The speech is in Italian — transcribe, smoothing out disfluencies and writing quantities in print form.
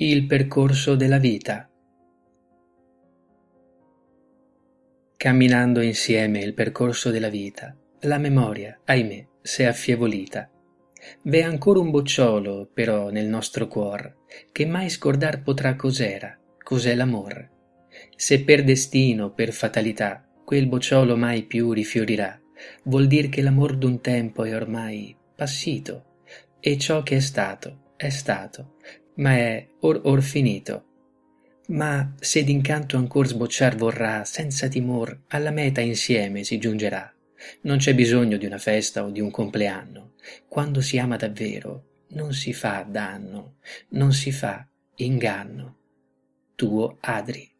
Il percorso della vita. Camminando insieme il percorso della vita, la memoria, ahimè, s'è affievolita. V'è ancora un bocciolo, però, nel nostro cuor, che mai scordar potrà cos'è l'amor. Se per destino, per fatalità, quel bocciolo mai più rifiorirà, vuol dir che l'amor d'un tempo è ormai passito, e ciò che è stato, ma è or finito. Ma se d'incanto ancor sbocciar vorrà, senza timor, alla meta insieme si giungerà. Non c'è bisogno di una festa o di un compleanno. Quando si ama davvero, non si fa danno, non si fa inganno. Tuo Adri.